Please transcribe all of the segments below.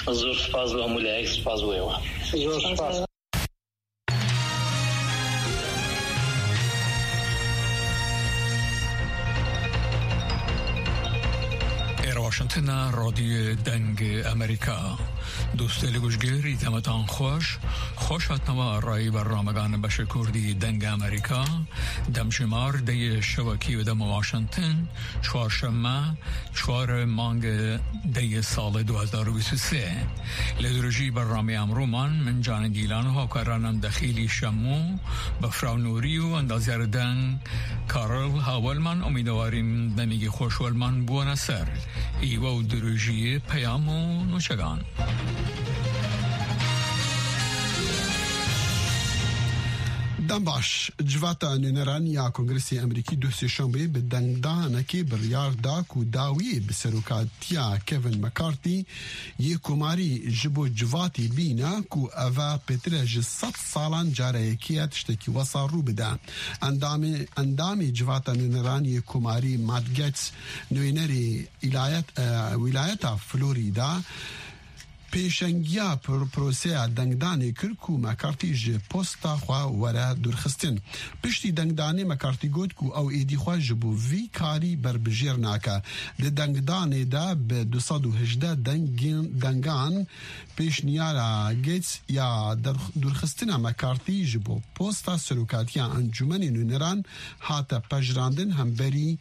زۆر سپاس بە هەموو لایەک سپاس بۆیەوە. زۆر سپاس. واشنطن رادیو دنگ امریکا دوستان گوشگیری تمتان خوش هاتنوا رای برنامگان بخش کردی دنگ امریکا دمشمار دی شبکی و دم واشنطن چهارشنبه 4 مانگ دی سال 2023 لدرجی برنامه امرومان من جان گیلان ها کارانم دخیلی شمو بفراو نوری و اندازیار دنگ کارل هاولمن امیدواریم دمیگی خوشولمن بوان سر ایوه و دروژی پیام و نوشگان. دم باش جواتا نێنەرانی یا کۆنگرسی ئەمریکی دووسێ شەمبێ بە دەنگدانەکێ بڕیاردا و داویە بە سەرۆکاتیا کێڤن مەکارتی یە کۆماری ji بۆ جواتی بینە و ئەڤە پێترە ji 100 ساڵان جارەیەکیە تشتێکی وەسا ڕوو بدە. ئەندامی جواتا نێنەرانی کۆماری مات گێتس نوێنەری ویلایەتە فلۆریدا پیشنگیا پروسه دنگدانی کرد و مکارتی ج پستا خوا وره درخستن پشتی دنگدانی مکارتی گوت کو او ایدی خوا جبو وی کاری بر بجیر ناکا ده دنگدانی دا به 218 دنگان پیش نیارا گیتس یا درخستن مکارتی جبو پستا سلوکاتیا انجمن نونران حتی پجراندن هم بری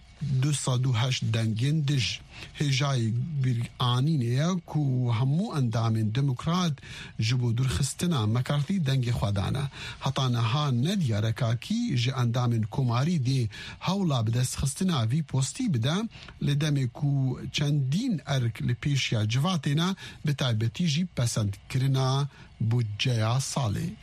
208 دنگین دج هجای بیرانینه کو همو اندامین دموکرات جبو درخستنا مکارتی دنگ خودانه حتی نها ندیاره کی ج اندامین کماری دی هولا بدست خستنا وی پوستی بده لدمه کو چندین ارک لپیش یا جواتینا بتایبتی جی پسند کرنا بودجه سالی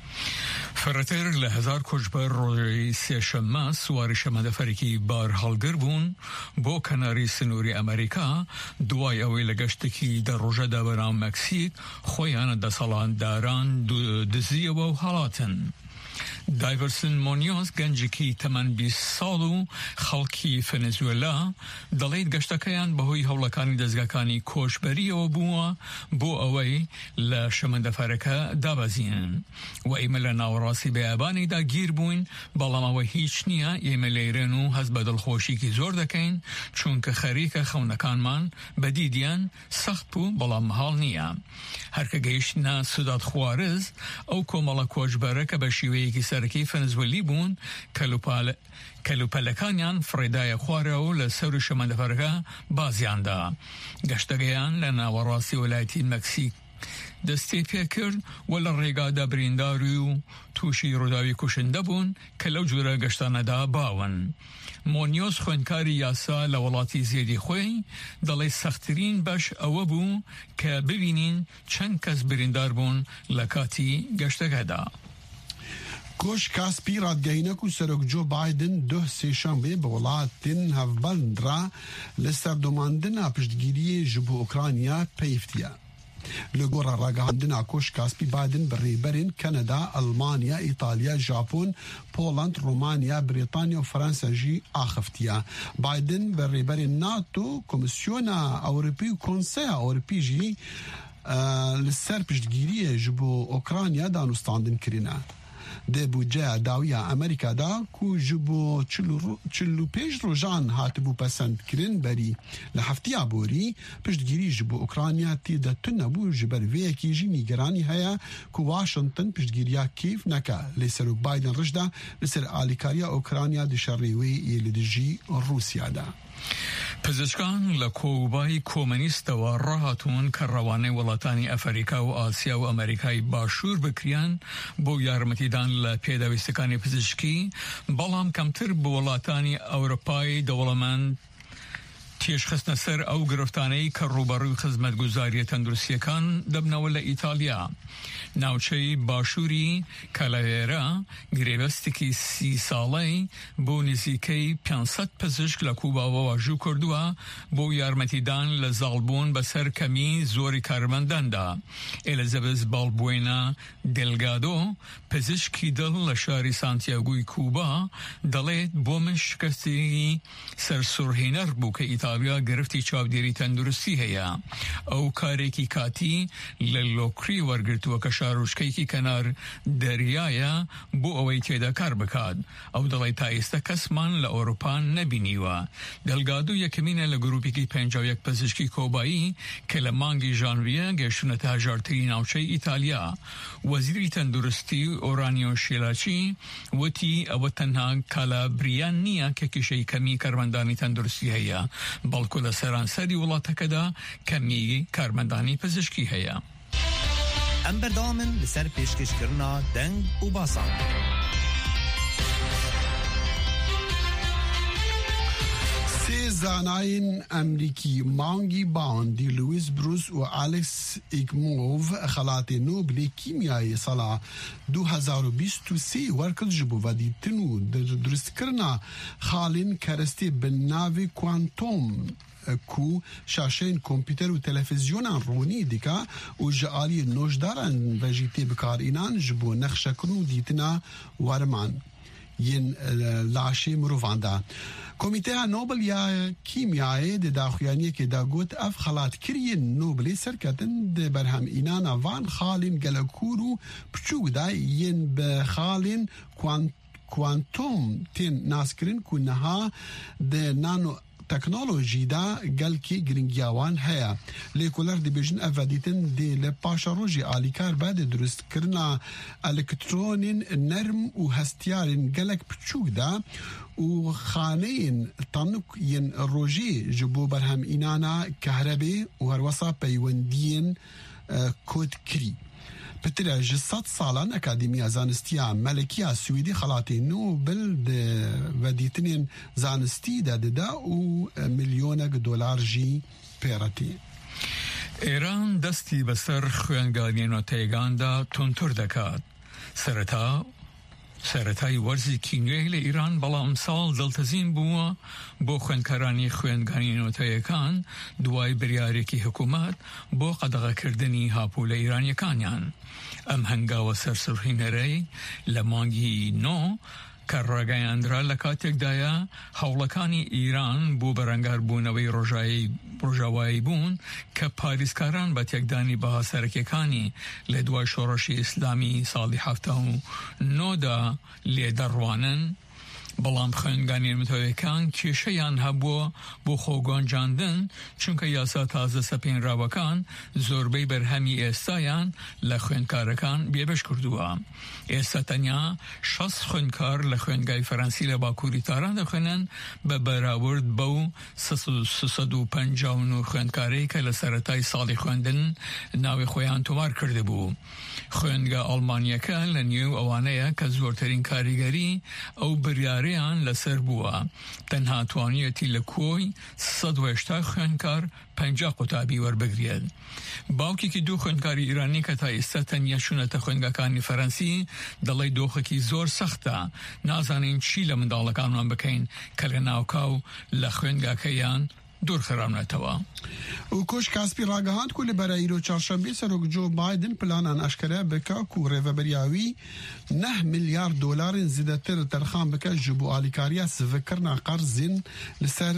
فراتر لهزار کشبر روی سیشمه سواری شمده فریکی بار هالگر بون با کناری سنوری امریکا دوای اوی لگشتکی در روژه دابران مکسیک خویان دسالان داران دزیه و حالاتن. دایورسن مونیوز گنجکی 20 سالو خلکی ونزوئلا دلید گشتکیان بهوی هولکانی دزگکانی کوشبری و بو اوی لشمنده فرکه دابزین و ایمل ناوراسی به ابانی دا گیر بوین بالام اوی هیچ نیا ایمل ایرنو هز بدل خوشی کی زور دکین چونکه خریک خونکان من بدیدیان سخت بو بالام حال نیا هرکه گیشنا سوداد خوارز او کومالا کوشبره که بشیوه کی سرکی ونزوئلی بون کلوپلکانیان فریدای خواره و لسور شمال فرقه بازیان دا گشتگیان لناوراسی ولایتی مکسیک دستی پی کرد ولی ریگا دا برینداری و توشی روداوی کشنده بون کلو جوره گشتانه دا باون. مونیوز خوانکاری یاسا لولاتی زیدی خوی دلی سخترین باش او بو که ببینین چند کس بریندار بون لکاتی گشتگه دا. کوش کاسپی رادگاهینه کو سرک جو بایدن دو سیشنبه به ولاتین هفبند را لسر دوماندن پشتگیری جبو اوکرانیا پیفتیه. لگورا راگاندنا کوش کاسپی بایدن بریبرین کانادا، المانیا، ایتالیا، ژاپن، پولند، رومانیا، بریتانیا و فرانسه جی آخفتیه. بایدن بریبرین ناتو، کمیسیون اوروپی و کنسه اوروپی جی لسر پشتگیری جبو اوکرانیا دانستاندن کرینه. ده بودجه داویا امریکا دا کو جبو چلو پیش روزان هاتبو پسند کرن بری لحفتی عبوری پشتگیری جبو اوکرانیا تی ده تنبو جبر ویکی جی نیگرانی هیا کو واشنطن پشتگیریا کیف نکا لسر بایدن رجده لسر آلیکاریا اوکرانیا ده شریوی یلدجی روسیا دا. پزشکان لکوبای کمونیست و راهاتون که روانه ولاتانی افریقا و آسیا و امریکای باشور بکریان بو یارمتیدان لپیداویستکانی پزشکی بلام کمتر بو ولاتانی اروپای دولمند تیش خستن سر او گرفتانهی که روبروی خدمت گزاری تندرستی کان دبنول ایتالیا ناوچه باشوری کالاویرا گریوستی که 30 ساله بو نزیکی 500 پزشک لکوبا و واجو کردوا بو یارمتیدان لزالبون بسر کمی زوری کارمندان دا. الیزابت بالبوینا دلگادو پزشکی دل لشاری سانتیاگوی کوبا دلیت بومش کستی سر سرهینر بو که ایتالیا ئوسترالیا گرفتی چاودێری تەندروستی هەیە ئەو کارێکی کاتی لە لۆکری وەرگرتووە کە شارۆچکەیەکی کەنار دەریایە بۆ ئەوەی تێدا کار بکات ئەو دەڵێ تا ئێستا کەسمان لە ئەوروپا نەبینیوە دەلگادو یەکەمینە لە گروپێکی 51 پزیشکی کۆبایی کە لە مانگی ژانڤیە گەیشتونەتە هەژارترین ناوچەی ئیتالیا وەزیری تەندروستی ئۆرانیۆ شێلاچی وتی ئەوە تەنها کالابریان نییە کە کێشەی کەمی کارمەندانی تەندروستی هەیە بەڵکو لە سەرانسەری وڵاتەکەدا کەمی کارمەندانی پزیشکی هەیە ئەم بەردەوامن لەسەر پێشکەشکردنا دەنگ و باسان زاناين أمريكي مانجي باوندي لويس بروس وأليكس إيكموف خلاتي نوبل كيميائي صلاة 2023 وركض جبو ودي تنو درست كرنا خالين كرستي بالنافي كوانتوم کو شاشين كمبيوتر وتلفزيون روني ديكا وجعالي نوجدارن وجيتي بكار إنان جبو نخشة كنو ديتنا ورمان ين لاشي مروفاندا کمیته نوبل یا کیمیایی د داخویانی که دا گوت اف خلات کرین نوبلی سرکتن د برهم اینانا وان خالین گلکورو پچوک دا ین بخالین کوانتوم تین ناسکرین کنها د نانو تکنولوژی دا گل کی گرنگیاوان هيا لیکولر دی بیژن افادیتن دی لپاشاروجی آلیکار بعد درست کرنا الکترونین نرم و هستیارین گلک پچوک دا و خانین تنک ین روژی جبو برهم اینانا کهربی و هروسا پیوندین کود کری پتر جسات سالان اکادمیا زانستیا ملکیا سویدی خلاتی نوبل و دیتنین زانستی دا و ملیونک دلار جی پیراتی ایران دستی بسر خوێنگانیان و تێگاندا تونتر دەکات سەرەتای وەرزی کینوێی لە ئیران بەڵام ساڵ دڵتەزین بووە بۆ خوێندکارانی خوێنگانینەوەتەیەکان دوای بریارێکی حکوومەت بۆ قەدەغەکردنی هاپوو لە ئیرانیەکانیان ئەم هەنگاوە سەرسوڕهینەرەی لە مانگی نۆ کە ڕاگەیاندرا لە کاتێکدایە هەوڵەکانی ئیران بۆ بەرەنگاربوونەوەی ڕۆژاوایی بوون کە پاریسکاران بە تێکدانی بەها سەرەکیەکانی لە دوای شۆڕشی ئیسلامی ساڵی 79دا لێدەڕوانن بەڵام خوێنگانیێنمەتەوەیەکان کێشەیان هەبووە بۆ خۆگۆنجاندن چونکە یاسا تازە سەپێنراوەکان زۆربەی بەرهەمی ئێستایان لە خوێندکارەکان بێبەش کردووە ئێستا تەنیا 60 خوێندکار لە خوێنگای فەرەنسی لە باکووری تاران دەخوێنن بە بەراورد بەو 359 خوێندکارەی کە لە سەرەتای ساڵی خوێندن ناوی خۆیان تۆمار کردبوو خوێنگە ئەڵمانیەکە لە نێو ئەوانەیە کە زۆرترین کاریگەری ئەو بریارەیان لەسەر بووە تەنها توانیەتی لە کۆی 180 خوێندکار 50 قوتابی وەربگرێت باوکێکی دوو خوێندکاری ئیرانی کە تا ئێستا تەنیا چوونەتە خوێنگەکانی فەرەنسی دەڵێ دۆخێکی زۆر سەختە نازانین چی لە منداڵەکانمان بکەین کە لە ناوکاو لە خوێنگاکەیان دور خرامنەتەوە و کۆش کاسپی ڕاگەهاند کو لە بەرایرۆ چارشەمبێ سەرۆک جۆ بایدن پلانان ئەشکرا بکە و ڕێڤەبەریاوی 9 ملیار دۆلارن زیاتر تەرخان بکە ji bo alîkariya sivkirina qerzên li ser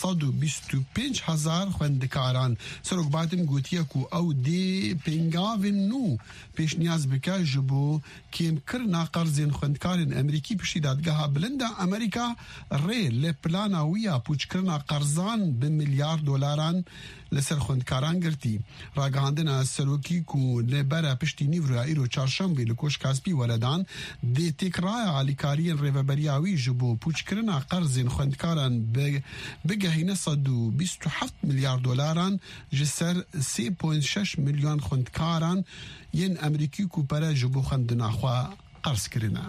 125,000 xwendikaran Serok Biden gotiye ku ew dê pêngavên nû pêşniyaz bike ji bo kêmkirina qerzên xwendikarên Amerîkî piştî dadgeha bilinda Amerîka rê li plana wî ya pûçkirina qerzan bi milyar dolaran لسر خوندکاران گرتی راگاندنا سروکی کو لبرا پشتی نیورا ایرو چارشنبه لکوش کاسپی ولدان دی تکرای علیکاری ریوبریاوی جبو پوچکرنا قرضین خوندکاران بگهینه 127 میلیارد دلاران جسر 3.6 میلیون خوندکاران ین امریکی کو پرا جبو خوندنا خوا قرض کرنا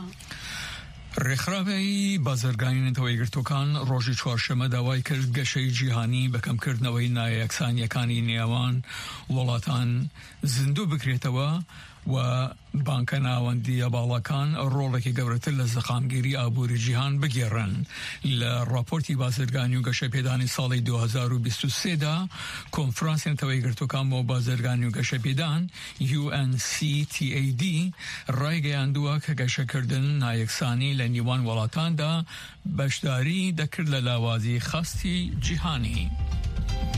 ڕێکخراوی بازرگانیەوەی گرتوەکان ڕۆژی چوارشەمە داوای کرد گەشەی جیهانی بەکەمکردنەوەی نایەکسانیەکانی نێوان وڵاتان زیندوو بکرێتەوە و بانکە ناوەندیە باڵەکان ڕۆڵێکی گەورەتر لە زەخامگیری ئابووری جیهان بگێڕن لە راپۆرتی بازرگانی و گەشەپێدانی ساڵی 2023دا کۆنفرانسێنەوەی گرتوەکان بۆ بازرگانی و گەشەپێدان UNCTAD ڕایگەیاندووە کە گەشەکردن نایەکسانی لە نیوان وڵاتاندا بەشداری دەکرد لە لاوازی خاستی جیهانی بە.